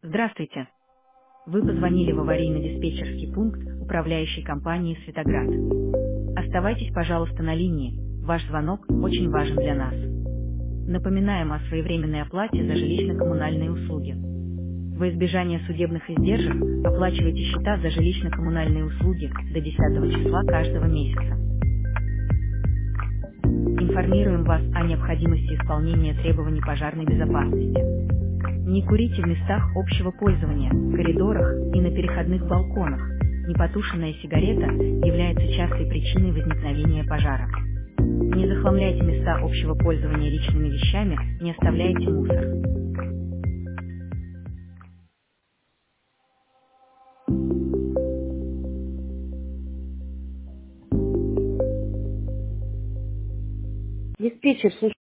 Здравствуйте. Вы позвонили в аварийно-диспетчерский пункт управляющей компании «Светоград». Оставайтесь, пожалуйста, на линии. Ваш звонок очень важен для нас. Напоминаем о своевременной оплате за жилищно-коммунальные услуги. Во избежание судебных издержек оплачивайте счета за жилищно-коммунальные услуги до 10 числа каждого месяца. Информируем вас о необходимости исполнения требований пожарной безопасности. Не курите в местах общего пользования, коридорах и на переходных балконах. Непотушенная сигарета является частой причиной возникновения пожара. Не захламляйте места общего пользования личными вещами, не оставляйте мусор. Диспетчер, слушай.